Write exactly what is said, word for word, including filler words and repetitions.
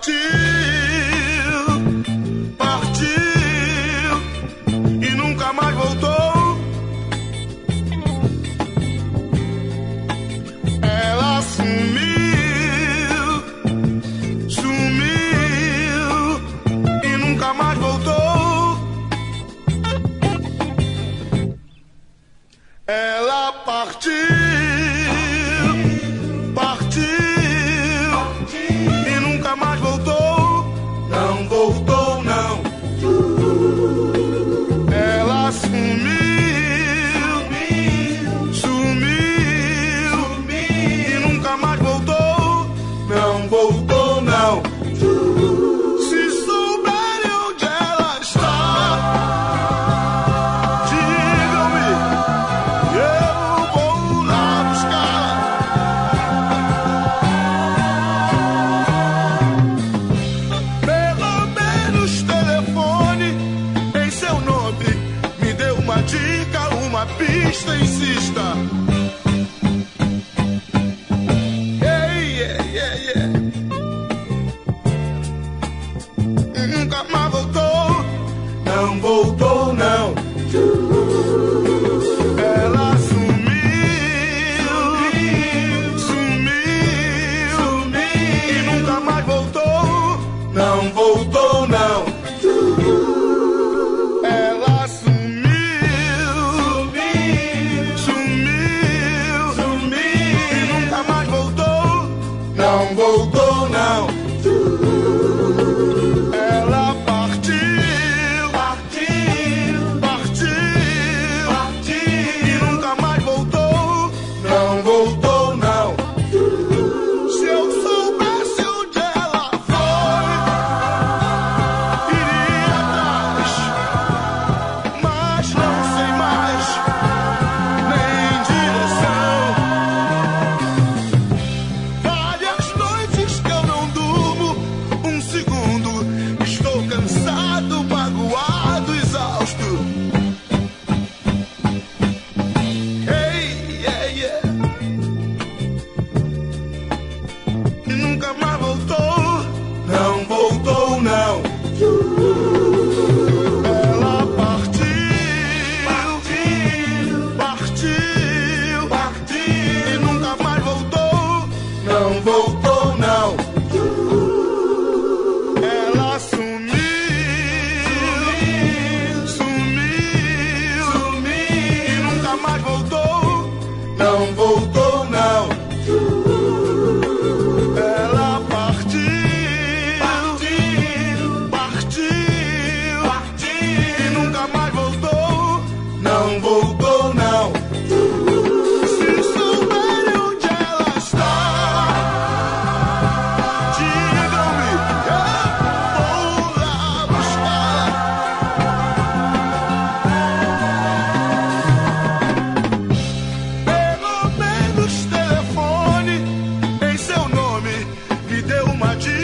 partiu, partiu e nunca mais voltou. Ela sumiu, sumiu e nunca mais voltou. Ela partiu, partiu e nunca mais voltou. Não voltou, não. Ela sumiu, sumiu e nunca mais voltou. Não voltou, não. Se souberem onde ela está, digam-me, eu vou lá buscar. Pelo menos telefone em seu nome, me dê uma dica, uma pista, insista. Yeah, yeah, yeah, yeah. Nunca mais voltou, não voltou, não. Ela sumiu, sumiu, sumiu e nunca mais voltou, não voltou, não. Ela sumiu, sumiu, sumiu e nunca mais voltou, não voltou, não. Ela partiu, partiu, partiu, partiu e nunca mais voltou, não voltou, não. Se eu soubesse onde ela foi, iria atrás, mas não sei mais nem direção. Várias noites que eu não durmo um segundo, estou cansado, magoado, exausto. Hey, yeah, yeah. E nunca mais voltou, não voltou, não. Ela partiu, partiu, partiu, partiu e nunca mais voltou, não voltou, não. Ela sumiu, sumiu, sumiu e nunca mais voltou, não voltou, não. Ela partiu, partiu, partiu, partiu e nunca mais voltou, não voltou, não. Se souberem onde ela está, digam-me, eu vou lá buscar. Pelo menos telefone em seu nome, me dê uma dica.